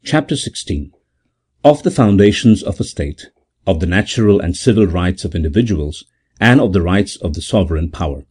Chapter 16. Of the foundations of a state, of the natural and civil rights of individuals, and of the rights of the sovereign power.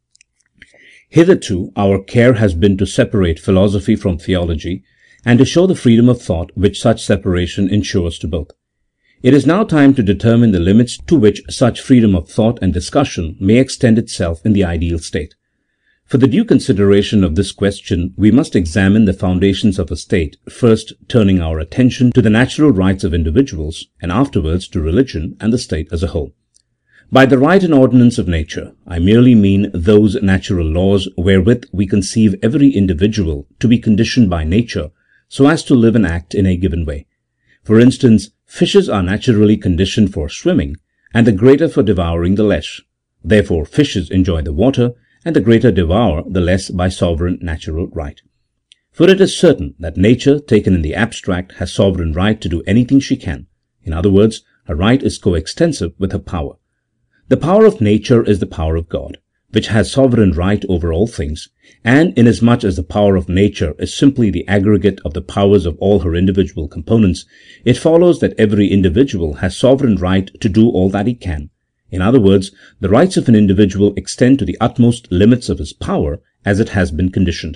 Hitherto our care has been to separate philosophy from theology, and to show the freedom of thought which such separation ensures to both. It is now time to determine the limits to which such freedom of thought and discussion may extend itself in the ideal state. For the due consideration of this question, we must examine the foundations of a state, first turning our attention to the natural rights of individuals, and afterwards to religion and the state as a whole. By the right and ordinance of nature, I merely mean those natural laws wherewith we conceive every individual to be conditioned by nature so as to live and act in a given way. For instance, fishes are naturally conditioned for swimming, and the greater for devouring the less. Therefore, fishes enjoy the water, and the greater devour the less by sovereign natural right. For it is certain that nature, taken in the abstract, has sovereign right to do anything she can. In other words, her right is coextensive with her power. The power of nature is the power of God, which has sovereign right over all things, and inasmuch as the power of nature is simply the aggregate of the powers of all her individual components, it follows that every individual has sovereign right to do all that he can. In other words, the rights of an individual extend to the utmost limits of his power as it has been conditioned.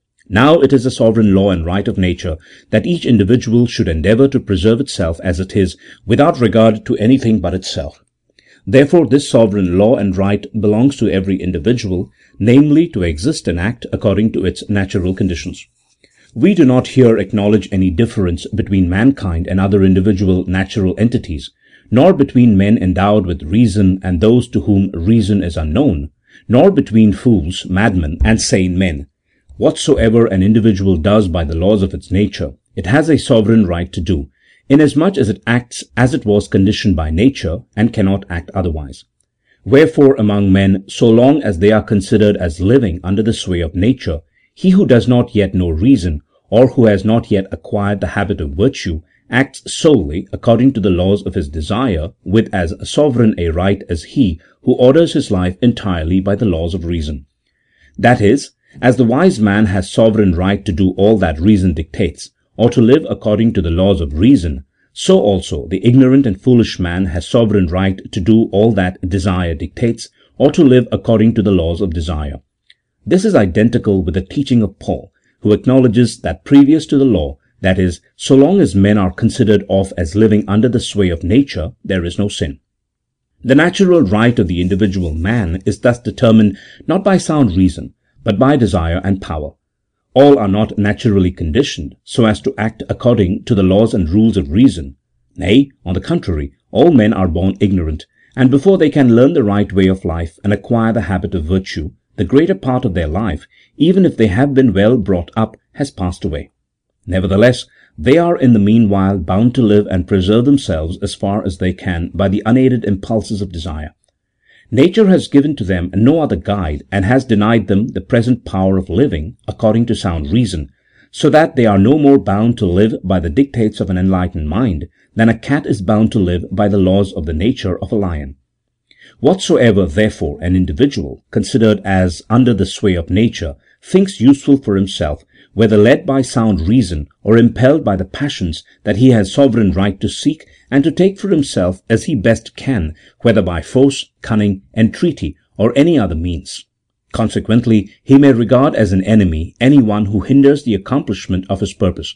Now it is the sovereign law and right of nature that each individual should endeavour to preserve itself as it is, without regard to anything but itself. Therefore this sovereign law and right belongs to every individual, namely to exist and act according to its natural conditions. We do not here acknowledge any difference between mankind and other individual natural entities, nor between men endowed with reason and those to whom reason is unknown, nor between fools, madmen, and sane men. Whatsoever an individual does by the laws of its nature, it has a sovereign right to do, inasmuch as it acts as it was conditioned by nature, and cannot act otherwise. Wherefore among men, so long as they are considered as living under the sway of nature, he who does not yet know reason, or who has not yet acquired the habit of virtue, acts solely according to the laws of his desire, with as sovereign a right as he who orders his life entirely by the laws of reason. That is, as the wise man has sovereign right to do all that reason dictates, or to live according to the laws of reason, so also the ignorant and foolish man has sovereign right to do all that desire dictates, or to live according to the laws of desire. This is identical with the teaching of Paul, who acknowledges that previous to the law, that is, so long as men are considered of as living under the sway of nature, there is no sin. The natural right of the individual man is thus determined not by sound reason, but by desire and power. All are not naturally conditioned so as to act according to the laws and rules of reason. Nay, on the contrary, all men are born ignorant, and before they can learn the right way of life and acquire the habit of virtue, the greater part of their life, even if they have been well brought up, has passed away. Nevertheless, they are in the meanwhile bound to live and preserve themselves as far as they can by the unaided impulses of desire. Nature has given to them no other guide, and has denied them the present power of living according to sound reason, so that they are no more bound to live by the dictates of an enlightened mind than a cat is bound to live by the laws of the nature of a lion. Whatsoever, therefore, an individual, considered as under the sway of nature, thinks useful for himself, whether led by sound reason or impelled by the passions, that he has sovereign right to seek and to take for himself as he best can, whether by force, cunning, entreaty, or any other means. Consequently, he may regard as an enemy any one who hinders the accomplishment of his purpose.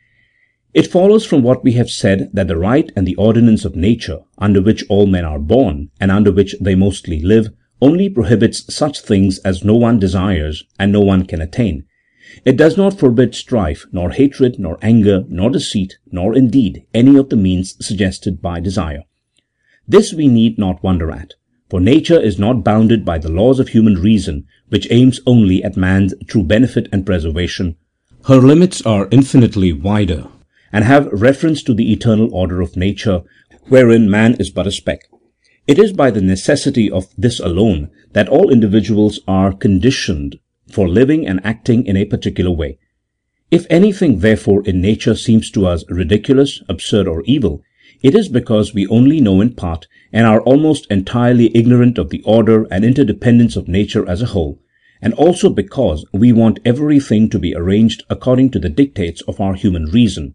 It follows from what we have said that the right and the ordinance of nature, under which all men are born, and under which they mostly live, only prohibits such things as no one desires and no one can attain. It does not forbid strife, nor hatred, nor anger, nor deceit, nor indeed any of the means suggested by desire. This we need not wonder at, for nature is not bounded by the laws of human reason, which aims only at man's true benefit and preservation. Her limits are infinitely wider, and have reference to the eternal order of nature, wherein man is but a speck. It is by the necessity of this alone that all individuals are conditioned for living and acting in a particular way. If anything, therefore, in nature seems to us ridiculous, absurd, or evil, it is because we only know in part, and are almost entirely ignorant of the order and interdependence of nature as a whole, and also because we want everything to be arranged according to the dictates of our human reason.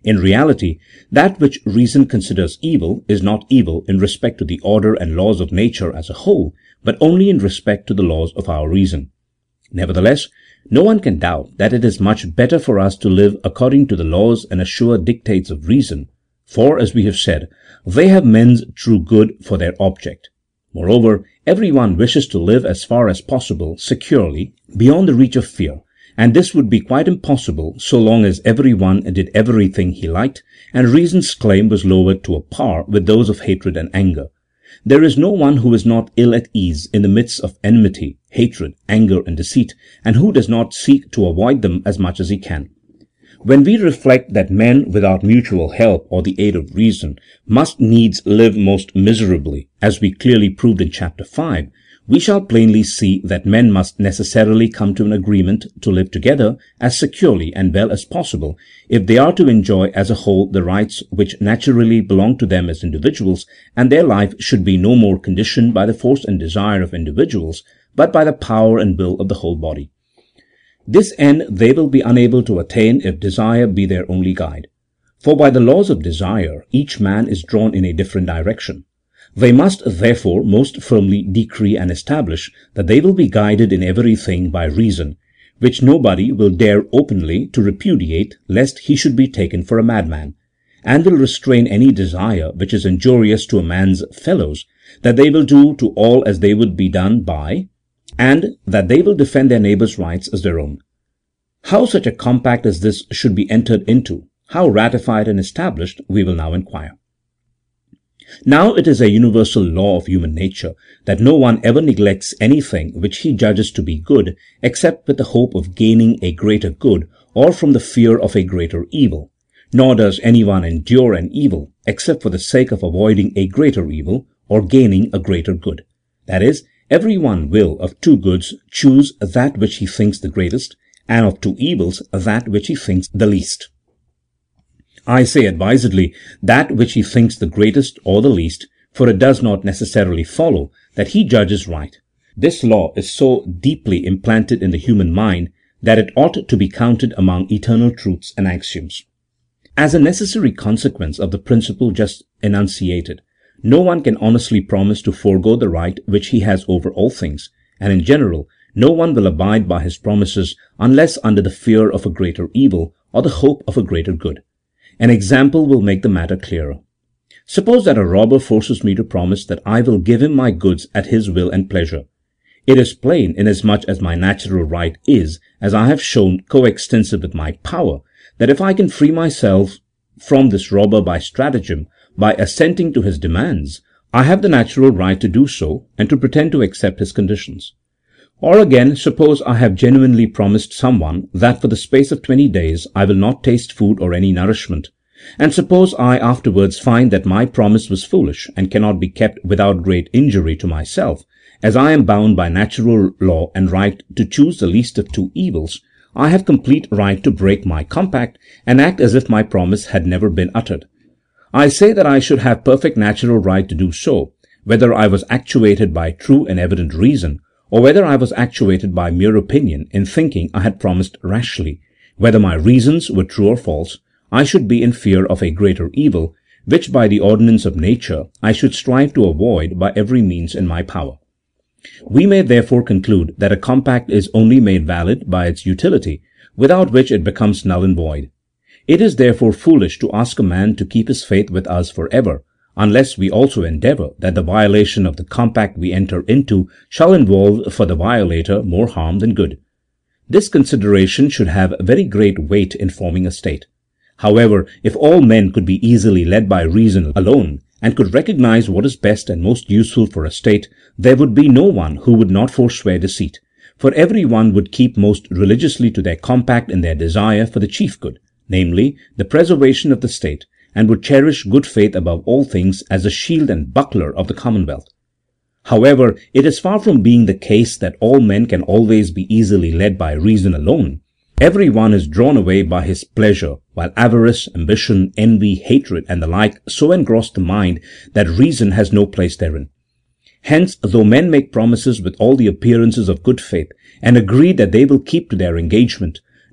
In reality, that which reason considers evil is not evil in respect to the order and laws of nature as a whole, but only in respect to the laws of our reason. Nevertheless, no one can doubt that it is much better for us to live according to the laws and assured dictates of reason, for, as we have said, they have men's true good for their object. Moreover, every one wishes to live as far as possible securely, beyond the reach of fear, and this would be quite impossible so long as every one did everything he liked, and reason's claim was lowered to a par with those of hatred and anger. There is no one who is not ill at ease in the midst of enmity, hatred, anger, and deceit, and who does not seek to avoid them as much as he can. When we reflect that men without mutual help or the aid of reason must needs live most miserably, as we clearly proved in chapter 5, we shall plainly see that men must necessarily come to an agreement to live together as securely and well as possible, if they are to enjoy as a whole the rights which naturally belong to them as individuals, and their life should be no more conditioned by the force and desire of individuals, but by the power and will of the whole body. This end they will be unable to attain if desire be their only guide. For by the laws of desire each man is drawn in a different direction. They must therefore most firmly decree and establish that they will be guided in everything by reason, which nobody will dare openly to repudiate lest he should be taken for a madman, and will restrain any desire which is injurious to a man's fellows, that they will do to all as they would be done by, and that they will defend their neighbours' rights as their own. How such a compact as this should be entered into, how ratified and established, we will now inquire. Now it is a universal law of human nature that no one ever neglects anything which he judges to be good, except with the hope of gaining a greater good, or from the fear of a greater evil. Nor does anyone endure an evil, except for the sake of avoiding a greater evil, or gaining a greater good. That is, every one will of two goods choose that which he thinks the greatest, and of two evils that which he thinks the least. I say advisedly that which he thinks the greatest or the least, for it does not necessarily follow that he judges right. This law is so deeply implanted in the human mind that it ought to be counted among eternal truths and axioms. As a necessary consequence of the principle just enunciated, no one can honestly promise to forego the right which he has over all things, and in general, no one will abide by his promises unless under the fear of a greater evil or the hope of a greater good. An example will make the matter clearer. Suppose that a robber forces me to promise that I will give him my goods at his will and pleasure. It is plain, inasmuch as my natural right is, as I have shown, coextensive with my power, that if I can free myself from this robber by stratagem, by assenting to his demands, I have the natural right to do so, and to pretend to accept his conditions. Or again, suppose I have genuinely promised someone that for the space of 20 days I will not taste food or any nourishment, and suppose I afterwards find that my promise was foolish and cannot be kept without great injury to myself, as I am bound by natural law and right to choose the least of two evils, I have complete right to break my compact and act as if my promise had never been uttered. I say that I should have perfect natural right to do so, whether I was actuated by true and evident reason, or whether I was actuated by mere opinion in thinking I had promised rashly. Whether my reasons were true or false, I should be in fear of a greater evil, which by the ordinance of nature I should strive to avoid by every means in my power. We may therefore conclude that a compact is only made valid by its utility, without which it becomes null and void. It is therefore foolish to ask a man to keep his faith with us for ever, unless we also endeavour that the violation of the compact we enter into shall involve for the violator more harm than good. This consideration should have very great weight in forming a state. However, if all men could be easily led by reason alone, and could recognize what is best and most useful for a state, there would be no one who would not forswear deceit, for every one would keep most religiously to their compact in their desire for the chief good, namely, the preservation of the state, and would cherish good faith above all things as the shield and buckler of the commonwealth. However, it is far from being the case that all men can always be easily led by reason alone. Every one is drawn away by his pleasure, while avarice, ambition, envy, hatred, and the like so engross the mind that reason has no place therein. Hence, though men make promises with all the appearances of good faith, and agree that they will keep to their engagement,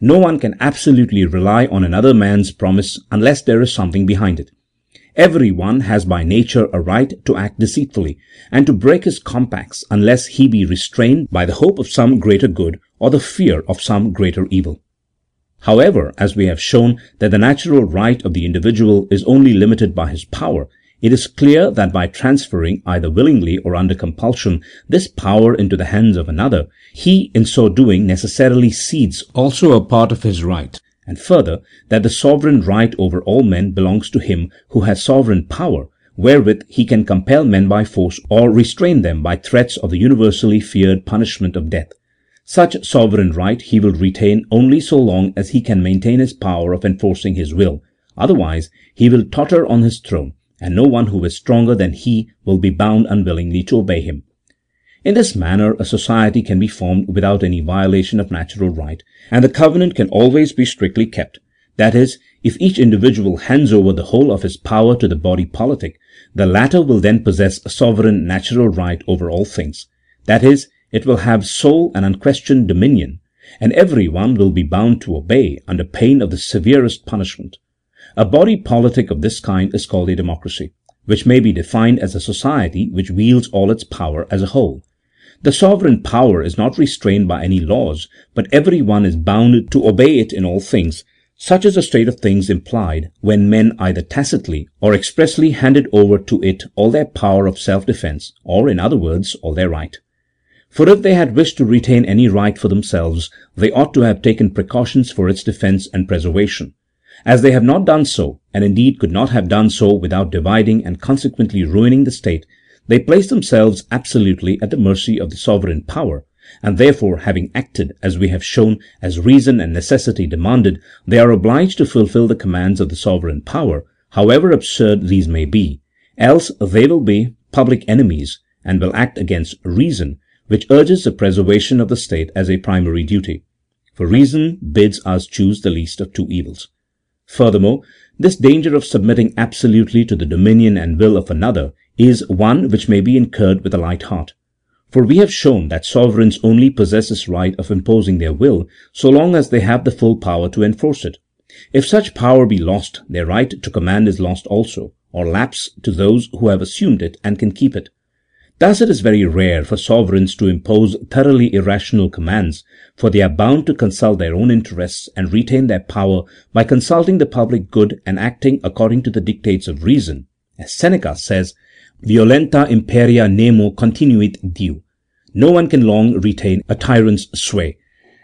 No one can absolutely rely on another man's promise unless there is something behind it. Every one has by nature a right to act deceitfully and to break his compacts unless he be restrained by the hope of some greater good or the fear of some greater evil. However, as we have shown that the natural right of the individual is only limited by his power, it is clear that by transferring, either willingly or under compulsion, this power into the hands of another, he in so doing necessarily cedes also a part of his right, and further, that the sovereign right over all men belongs to him who has sovereign power, wherewith he can compel men by force or restrain them by threats of the universally feared punishment of death. Such sovereign right he will retain only so long as he can maintain his power of enforcing his will, otherwise he will totter on his throne, and no one who is stronger than he will be bound unwillingly to obey him. In this manner a society can be formed without any violation of natural right, and the covenant can always be strictly kept. That is, if each individual hands over the whole of his power to the body politic, the latter will then possess a sovereign natural right over all things. That is, it will have sole and unquestioned dominion, and every one will be bound to obey under pain of the severest punishment. A body politic of this kind is called a democracy, which may be defined as a society which wields all its power as a whole. The sovereign power is not restrained by any laws, but every one is bound to obey it in all things. Such is the state of things implied when men either tacitly or expressly handed over to it all their power of self-defense, or, in other words, all their right. For if they had wished to retain any right for themselves, they ought to have taken precautions for its defense and preservation. As they have not done so, and indeed could not have done so without dividing and consequently ruining the state, they place themselves absolutely at the mercy of the sovereign power, and therefore, having acted, as we have shown, as reason and necessity demanded, they are obliged to fulfil the commands of the sovereign power, however absurd these may be, else they will be public enemies, and will act against reason, which urges the preservation of the state as a primary duty. For reason bids us choose the least of two evils. Furthermore, this danger of submitting absolutely to the dominion and will of another is one which may be incurred with a light heart. For we have shown that sovereigns only possess this right of imposing their will so long as they have the full power to enforce it. If such power be lost, their right to command is lost also, or lapse to those who have assumed it and can keep it. Thus it is very rare for sovereigns to impose thoroughly irrational commands, for they are bound to consult their own interests and retain their power by consulting the public good and acting according to the dictates of reason. As Seneca says, violenta imperia nemo continuit diu. No one can long retain a tyrant's sway.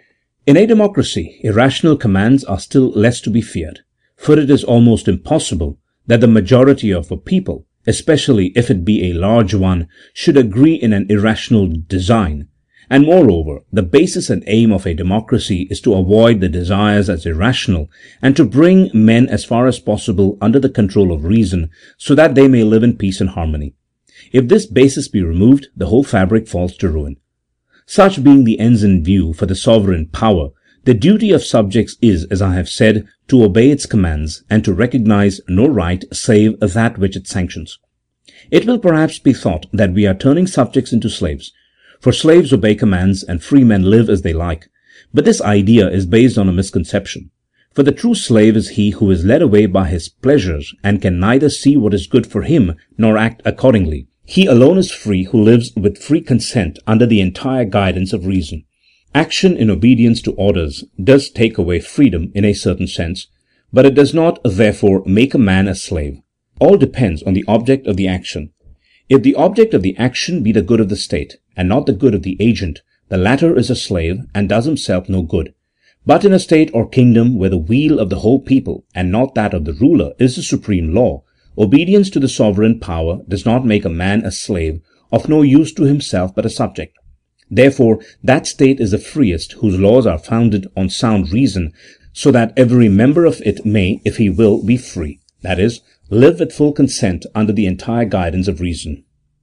In a democracy, irrational commands are still less to be feared, for it is almost impossible that the majority of a people, especially if it be a large one, should agree in an irrational design, and moreover, the basis and aim of a democracy is to avoid the desires as irrational, and to bring men as far as possible under the control of reason, so that they may live in peace and harmony. If this basis be removed, the whole fabric falls to ruin. Such being the ends in view for the sovereign power, the duty of subjects is, as I have said, to obey its commands, and to recognize no right save that which it sanctions. It will perhaps be thought that we are turning subjects into slaves, for slaves obey commands and free men live as they like, but this idea is based on a misconception, for the true slave is he who is led away by his pleasures and can neither see what is good for him nor act accordingly. He alone is free who lives with free consent under the entire guidance of reason. Action in obedience to orders does take away freedom in a certain sense, but it does not, therefore, make a man a slave. All depends on the object of the action. If the object of the action be the good of the state, and not the good of the agent, the latter is a slave, and does himself no good. But in a state or kingdom where the weal of the whole people, and not that of the ruler, is the supreme law, obedience to the sovereign power does not make a man a slave, of no use to himself but a subject. Therefore, that state is the freest whose laws are founded on sound reason, so that every member of it may, if he will, be free, that is, live with full consent under the entire guidance of reason.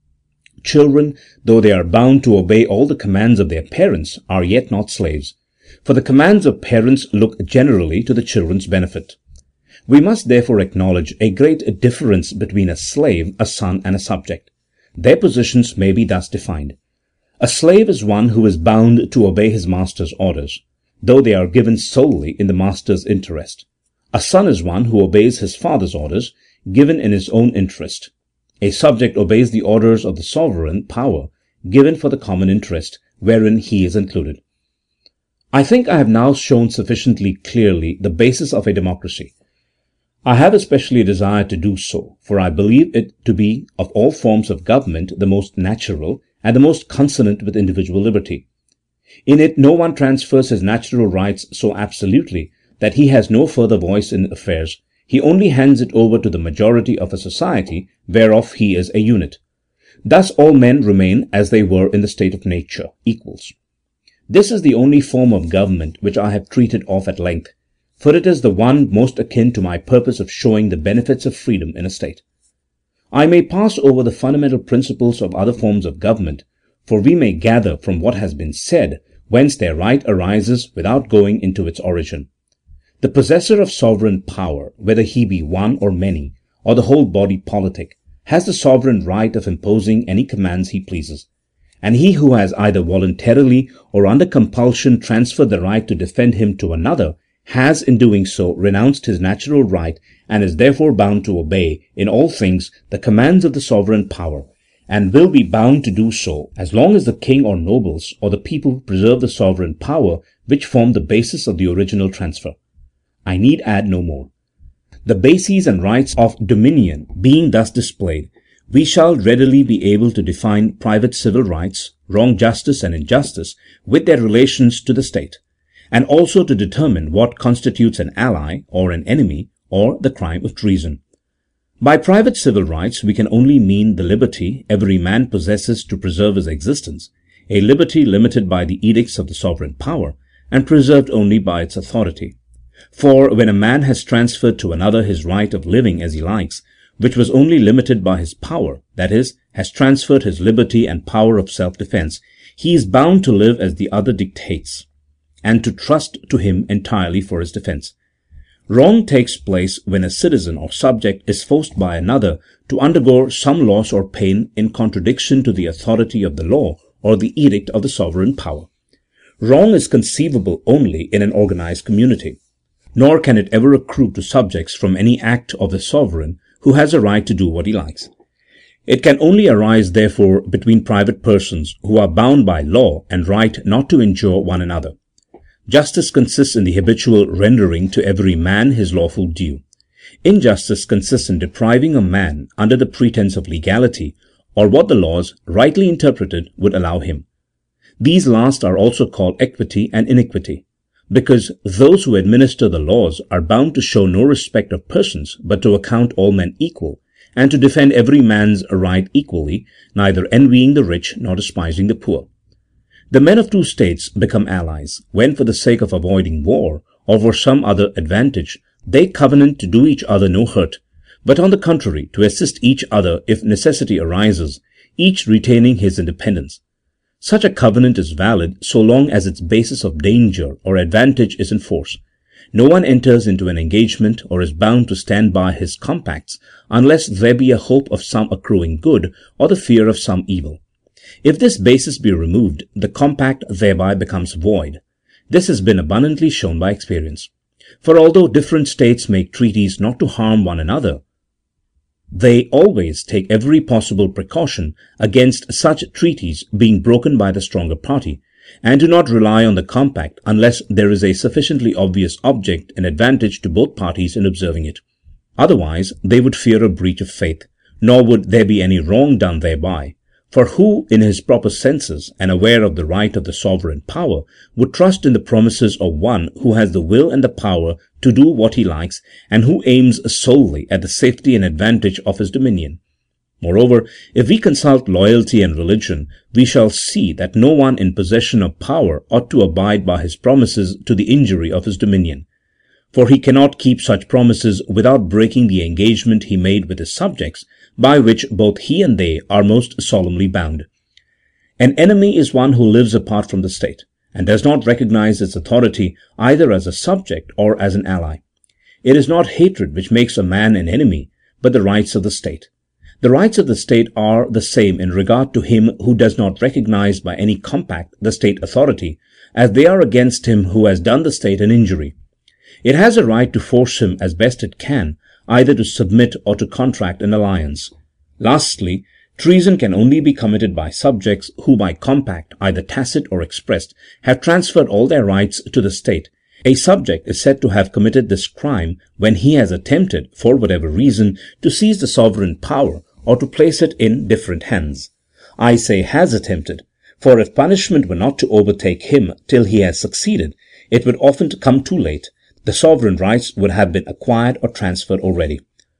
Children, though they are bound to obey all the commands of their parents, are yet not slaves, for the commands of parents look generally to the children's benefit. We must therefore acknowledge a great difference between a slave, a son, and a subject. Their positions may be thus defined. A slave is one who is bound to obey his master's orders. though they are given solely in the master's interest. A son is one who obeys his father's orders, given in his own interest. A subject obeys the orders of the sovereign power, given for the common interest, wherein he is included. I think I have now shown sufficiently clearly the basis of a democracy. I have especially desired to do so, for I believe it to be of all forms of government the most natural and the most consonant with individual liberty. In it no one transfers his natural rights so absolutely that he has no further voice in affairs. He only hands it over to the majority of a society whereof he is a unit. Thus all men remain as they were in the state of nature, equals. This is the only form of government which I have treated of at length, for it is the one most akin to my purpose of showing the benefits of freedom in a state. I may pass over the fundamental principles of other forms of government, for we may gather from what has been said whence their right arises without going into its origin. The possessor of sovereign power, whether he be one or many, or the whole body politic, has the sovereign right of imposing any commands he pleases, and he who has either voluntarily or under compulsion transferred the right to defend him to another has in doing so renounced his natural right, and is therefore bound to obey in all things the commands of the sovereign power, and will be bound to do so as long as the king or nobles or the people preserve the sovereign power which formed the basis of the original transfer. I need add no more. The bases and rights of dominion being thus displayed, we shall readily be able to define private civil rights, wrong justice and injustice with their relations to the state, and also to determine what constitutes an ally or an enemy or the crime of treason. By private civil rights we can only mean the liberty every man possesses to preserve his existence, a liberty limited by the edicts of the sovereign power, and preserved only by its authority. For when a man has transferred to another his right of living as he likes, which was only limited by his power, that is, has transferred his liberty and power of self-defense, he is bound to live as the other dictates, and to trust to him entirely for his defense. Wrong takes place when a citizen or subject is forced by another to undergo some loss or pain in contradiction to the authority of the law or the edict of the sovereign power. Wrong is conceivable only in an organized community, nor can it ever accrue to subjects from any act of the sovereign, who has a right to do what he likes. It can only arise, therefore, between private persons who are bound by law and right not to injure one another. Justice consists in the habitual rendering to every man his lawful due. Injustice consists in depriving a man under the pretense of legality, or what the laws, rightly interpreted, would allow him. These last are also called equity and iniquity, because those who administer the laws are bound to show no respect of persons, but to account all men equal, and to defend every man's right equally, neither envying the rich nor despising the poor. The men of two states become allies, when for the sake of avoiding war, or for some other advantage, they covenant to do each other no hurt, but on the contrary to assist each other if necessity arises, each retaining his independence. Such a covenant is valid so long as its basis of danger or advantage is in force. No one enters into an engagement or is bound to stand by his compacts unless there be a hope of some accruing good or the fear of some evil. If this basis be removed, the compact thereby becomes void. This has been abundantly shown by experience. For although different states make treaties not to harm one another, they always take every possible precaution against such treaties being broken by the stronger party, and do not rely on the compact unless there is a sufficiently obvious object and advantage to both parties in observing it. Otherwise they would fear a breach of faith, nor would there be any wrong done thereby. For who, in his proper senses, and aware of the right of the sovereign power, would trust in the promises of one who has the will and the power to do what he likes, and who aims solely at the safety and advantage of his dominion? Moreover, if we consult loyalty and religion, we shall see that no one in possession of power ought to abide by his promises to the injury of his dominion. For he cannot keep such promises without breaking the engagement he made with his subjects, by which both he and they are most solemnly bound. An enemy is one who lives apart from the state, and does not recognize its authority either as a subject or as an ally. It is not hatred which makes a man an enemy, but the rights of the state. The rights of the state are the same in regard to him who does not recognize by any compact the state authority, as they are against him who has done the state an injury. It has a right to force him as best it can, either to submit or to contract an alliance. Lastly, treason can only be committed by subjects who by compact, either tacit or expressed, have transferred all their rights to the state. A subject is said to have committed this crime when he has attempted, for whatever reason, to seize the sovereign power or to place it in different hands. I say has attempted, for if punishment were not to overtake him till he has succeeded, it would often come too late. The sovereign rights would have been acquired or transferred already.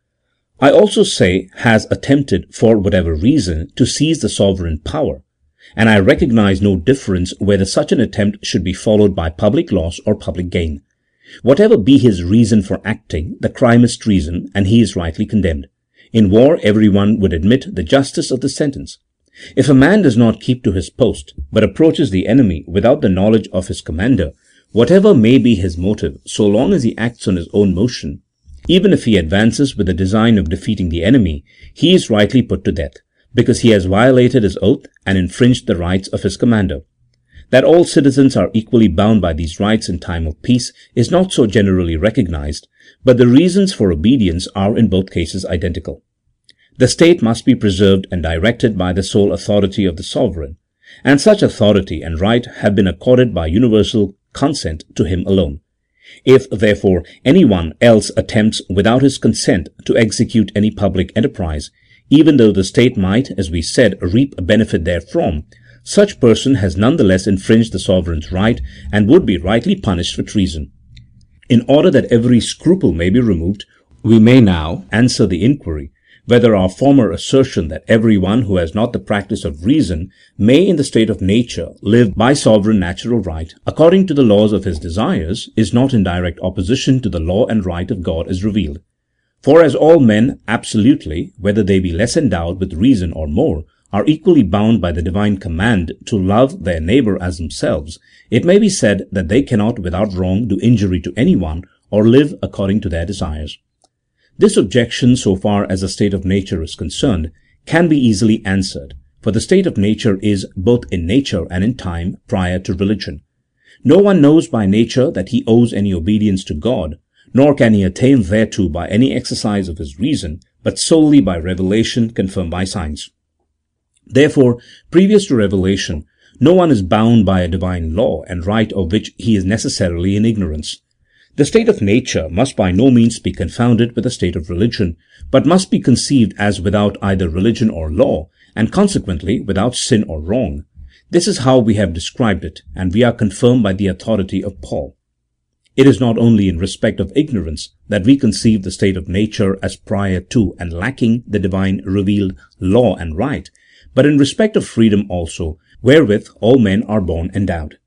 I also say has attempted, for whatever reason, to seize the sovereign power, and I recognize no difference whether such an attempt should be followed by public loss or public gain. Whatever be his reason for acting, the crime is treason, and he is rightly condemned. In war, everyone would admit the justice of the sentence. If a man does not keep to his post, but approaches the enemy without the knowledge of his commander, whatever may be his motive, so long as he acts on his own motion, even if he advances with the design of defeating the enemy, he is rightly put to death, because he has violated his oath and infringed the rights of his commander. That all citizens are equally bound by these rights in time of peace is not so generally recognized, but the reasons for obedience are in both cases identical. The state must be preserved and directed by the sole authority of the sovereign, and such authority and right have been accorded by universal consent to him alone. If, therefore, any one else attempts without his consent to execute any public enterprise, even though the state might, as we said, reap a benefit therefrom, such person has none the less infringed the sovereign's right and would be rightly punished for treason. In order that every scruple may be removed, we may now answer the inquiry whether our former assertion that every one who has not the practice of reason may in the state of nature live by sovereign natural right according to the laws of his desires is not in direct opposition to the law and right of God as revealed. For as all men absolutely, whether they be less endowed with reason or more, are equally bound by the divine command to love their neighbour as themselves, it may be said that they cannot without wrong do injury to anyone or live according to their desires. This objection, so far as the state of nature is concerned, can be easily answered, for the state of nature is, both in nature and in time, prior to religion. No one knows by nature that he owes any obedience to God, nor can he attain thereto by any exercise of his reason, but solely by revelation confirmed by signs. Therefore, previous to revelation, no one is bound by a divine law and right of which he is necessarily in ignorance. The state of nature must by no means be confounded with the state of religion, but must be conceived as without either religion or law, and consequently without sin or wrong. This is how we have described it, and we are confirmed by the authority of Paul. It is not only in respect of ignorance that we conceive the state of nature as prior to and lacking the divine revealed law and right, but in respect of freedom also, wherewith all men are born endowed.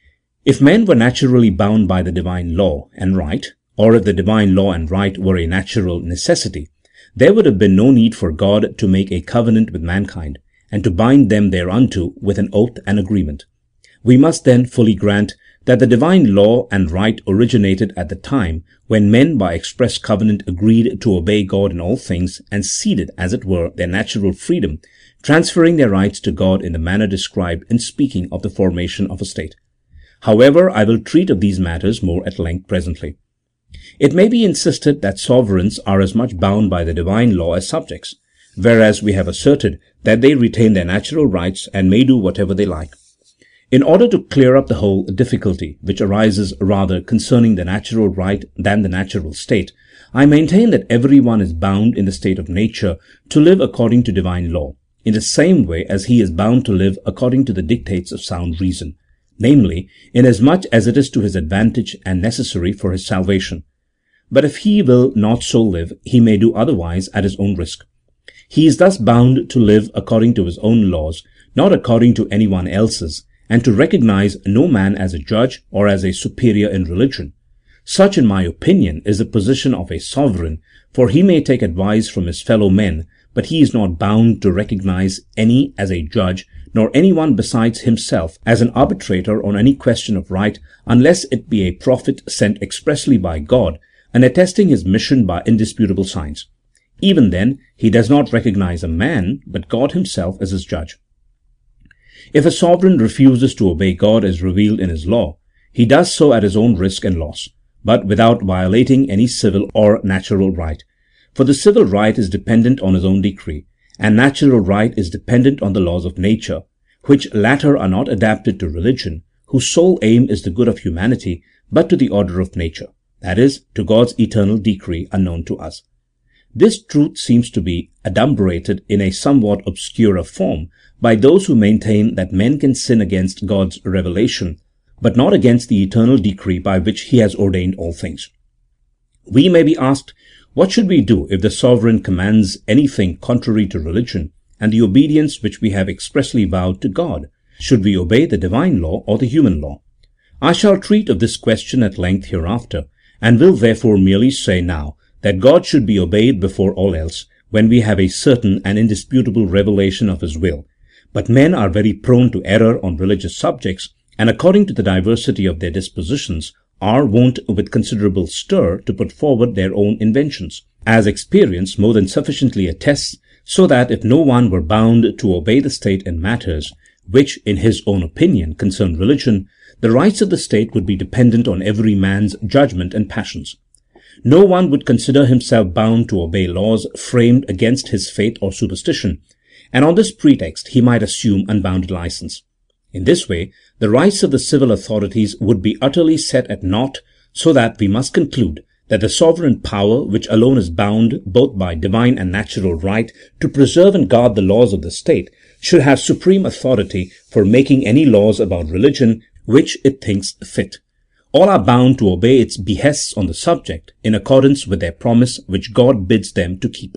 If men were naturally bound by the divine law and right, or if the divine law and right were a natural necessity, there would have been no need for God to make a covenant with mankind, and to bind them thereunto with an oath and agreement. We must then fully grant that the divine law and right originated at the time when men by express covenant agreed to obey God in all things, and ceded, as it were, their natural freedom, transferring their rights to God in the manner described in speaking of the formation of a state. However, I will treat of these matters more at length presently. It may be insisted that sovereigns are as much bound by the divine law as subjects, whereas we have asserted that they retain their natural rights and may do whatever they like. In order to clear up the whole difficulty, which arises rather concerning the natural right than the natural state, I maintain that every one is bound in the state of nature to live according to divine law, in the same way as he is bound to live according to the dictates of sound reason, namely, inasmuch as it is to his advantage and necessary for his salvation. But if he will not so live, he may do otherwise at his own risk. He is thus bound to live according to his own laws, not according to anyone else's, and to recognize no man as a judge or as a superior in religion. Such, in my opinion, is the position of a sovereign, for he may take advice from his fellow men, but he is not bound to recognize any as a judge, nor any one besides himself as an arbitrator on any question of right, unless it be a prophet sent expressly by God, and attesting his mission by indisputable signs. Even then, he does not recognize a man, but God himself as his judge. If a sovereign refuses to obey God as revealed in his law, he does so at his own risk and loss, but without violating any civil or natural right. For the civil right is dependent on his own decree, and natural right is dependent on the laws of nature, which latter are not adapted to religion, whose sole aim is the good of humanity, but to the order of nature, that is, to God's eternal decree unknown to us. This truth seems to be adumbrated in a somewhat obscurer form by those who maintain that men can sin against God's revelation, but not against the eternal decree by which he has ordained all things. We may be asked, what should we do if the sovereign commands anything contrary to religion and the obedience which we have expressly vowed to God? Should we obey the divine law or the human law? I shall treat of this question at length hereafter, and will therefore merely say now that God should be obeyed before all else when we have a certain and indisputable revelation of his will. But men are very prone to error on religious subjects, and according to the diversity of their dispositions, are wont with considerable stir to put forward their own inventions, as experience more than sufficiently attests, so that if no one were bound to obey the state in matters which, in his own opinion, concern religion, the rights of the state would be dependent on every man's judgment and passions. No one would consider himself bound to obey laws framed against his faith or superstition, and on this pretext he might assume unbounded license. In this way, the rights of the civil authorities would be utterly set at naught, so that we must conclude that the sovereign power, which alone is bound both by divine and natural right to preserve and guard the laws of the state, should have supreme authority for making any laws about religion which it thinks fit. All are bound to obey its behests on the subject in accordance with their promise which God bids them to keep.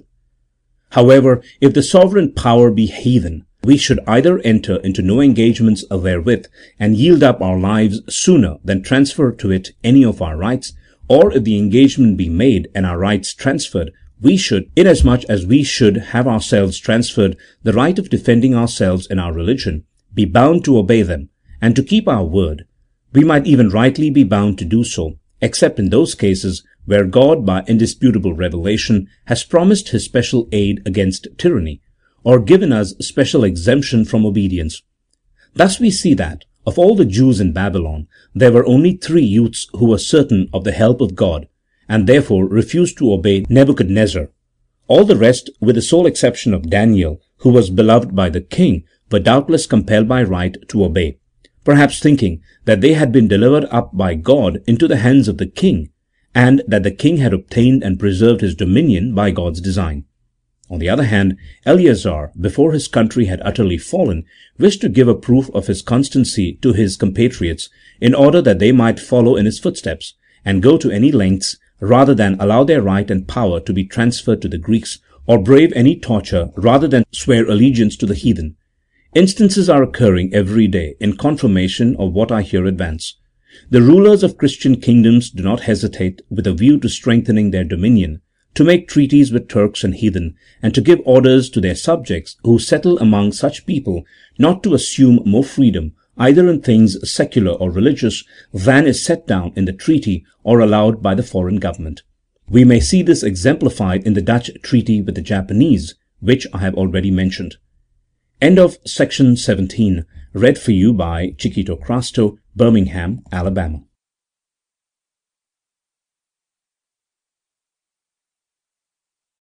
However, if the sovereign power be heathen, we should either enter into no engagements therewith and yield up our lives sooner than transfer to it any of our rights, or if the engagement be made and our rights transferred, we should, inasmuch as we should have ourselves transferred the right of defending ourselves in our religion, be bound to obey them, and to keep our word. We might even rightly be bound to do so, except in those cases where God, by indisputable revelation, has promised his special aid against tyranny, or given us special exemption from obedience. Thus we see that, of all the Jews in Babylon, there were only 3 youths who were certain of the help of God, and therefore refused to obey Nebuchadnezzar. All the rest, with the sole exception of Daniel, who was beloved by the king, were doubtless compelled by right to obey, perhaps thinking that they had been delivered up by God into the hands of the king, and that the king had obtained and preserved his dominion by God's design. On the other hand, Eleazar, before his country had utterly fallen, wished to give a proof of his constancy to his compatriots, in order that they might follow in his footsteps, and go to any lengths, rather than allow their right and power to be transferred to the Greeks, or brave any torture rather than swear allegiance to the heathen. Instances are occurring every day in confirmation of what I here advance. The rulers of Christian kingdoms do not hesitate, with a view to strengthening their dominion, to make treaties with Turks and heathen, and to give orders to their subjects who settle among such people not to assume more freedom, either in things secular or religious, than is set down in the treaty or allowed by the foreign government. We may see this exemplified in the Dutch treaty with the Japanese, which I have already mentioned. End of section 17, read for you by Chiquito Crasto, Birmingham, Alabama.